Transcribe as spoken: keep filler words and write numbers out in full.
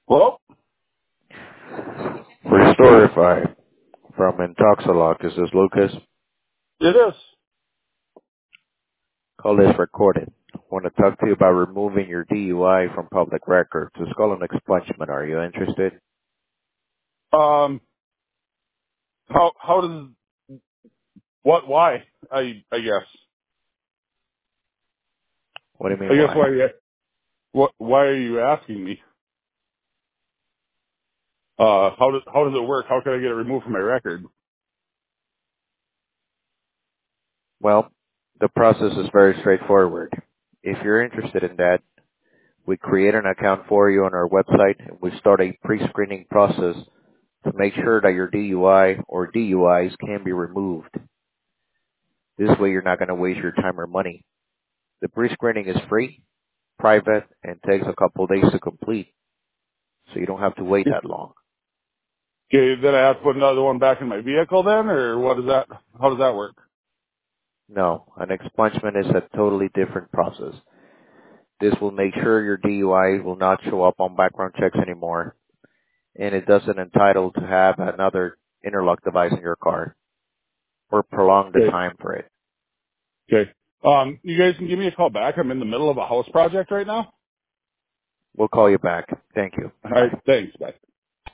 Well, Restorify from Intoxilock. Is this Lucas? it is. Call is recorded. I want to talk to you about removing your D U I from public records. It's called an expungement. Are you interested? Um, how how does what why? I I guess What do you I mean guess why? why you- what why are you asking me? Uh, how does how does it work? How can I get it removed from my record? Well, the process is very straightforward. If you're interested in that, we create an account for you on our website and we start a pre-screening process to make sure that your D U I or D U Is can be removed. This way you're not going to waste your time or money. The pre-screening is free, private, and takes a couple of days to complete, so you don't have to wait that long. Okay, then I have to put another one back in my vehicle then, or what does that? How does that work? No, an expungement is a totally different process. This will make sure your D U I will not show up on background checks anymore, and it doesn't entitle to have another interlock device in your car or prolong the Okay, time for it. okay. Um, you guys can give me a call back. I'm in the middle of a house project right now. We'll call you back. Thank you. All right, Bye. thanks. Bye.